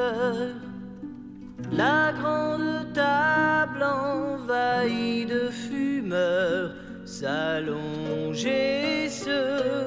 couleurs. La grande table envahie de fumeurs s'allonge et se